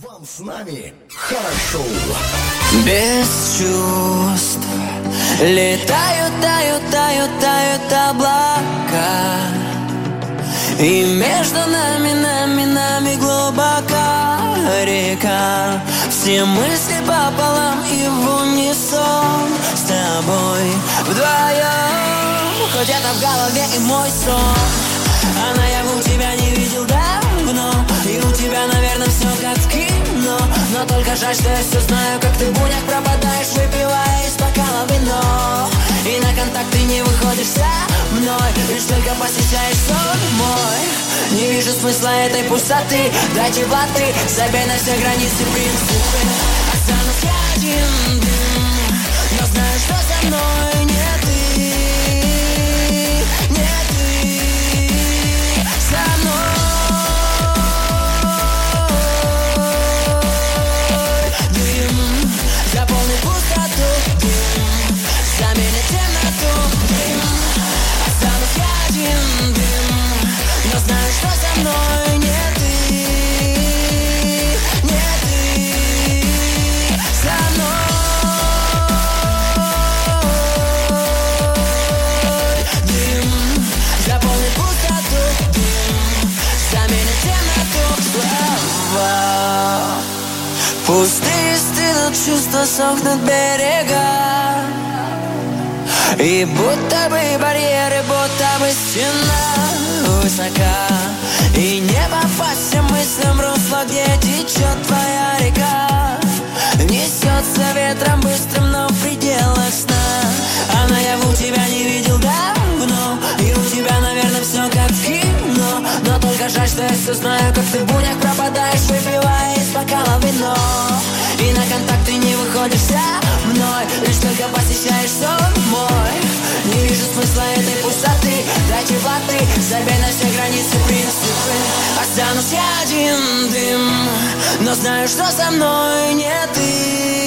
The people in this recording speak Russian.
Вам с нами хорошо. Без чувств летают, тают облака, и между нами глубока река. Все мысли пополам и в унисон с тобой вдвоем. Хоть это в голове и мой сон, а наяву тебя не видел давно. И у тебя, наверное, все как в кино. Но только жаль, что я все знаю, как ты в буднях пропадаешь, выпивая из бокала вино. И на контакт ты не выходишь со мной, лишь только посещаешь сон мой. Не вижу смысла этой пустоты, дайте платы, забей на все границы принципы. Останусь я один дым, но знаю, что со мной не ты, не ты со мной. Дым заполнит пустоту, дым заменит темноту, дым. Останусь я один дым, но знаю, что со мной не ты, не ты со мной. Дым заполнит пустоту, дым заменит темноту. Слова пустые стынут, чувства сохнут берега, и будто бы барьеры, будто бы стена высока, и не попасть всем мыслям в русло, где течет твоя река. Несется ветром быстрым, но в пределах сна, а наяву тебя не видел давно. И у тебя, наверное, все как в кино. Но только жаль, что я все знаю, как ты в буднях пропадаешь, выпивая из бокала вино. И на контакт ты не выходишь со мной, лишь только посещаешь сон мой. Не вижу смысла этой пустоты, дайте платы, забей на все границы принципы. Останусь я один дым, но знаю, что со мной не ты.